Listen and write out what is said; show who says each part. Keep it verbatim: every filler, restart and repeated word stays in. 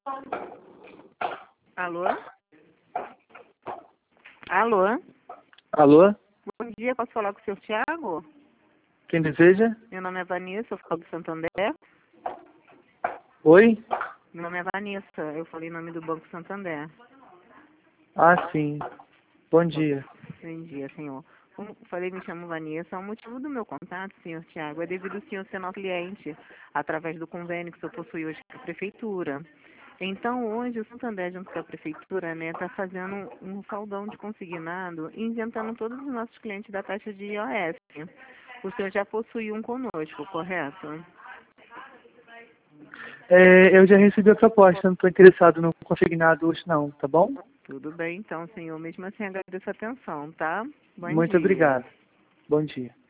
Speaker 1: Alô? Alô?
Speaker 2: Alô?
Speaker 1: Bom dia, posso falar com o senhor Tiago?
Speaker 2: Quem deseja?
Speaker 1: Meu nome é Vanessa, eu falo do Santander.
Speaker 2: Oi?
Speaker 1: Meu nome é Vanessa, eu falei em nome do Banco Santander.
Speaker 2: Ah, sim. Bom dia.
Speaker 1: Bom dia, senhor. Como falei, me chamo Vanessa. O motivo do meu contato, senhor Tiago, é devido ao senhor ser nosso cliente, através do convênio que o senhor possui hoje com a Prefeitura. Então, hoje, o Santander, junto com a Prefeitura, né, está fazendo um saldão de consignado e isentando todos os nossos clientes da taxa de I O S. O senhor já possui um conosco, correto?
Speaker 2: É, eu já recebi a proposta, não estou interessado no consignado hoje não, tá bom?
Speaker 1: Tudo bem, então, senhor. Mesmo assim, agradeço a atenção, tá? Bom
Speaker 2: Muito
Speaker 1: dia.
Speaker 2: obrigado. Bom dia.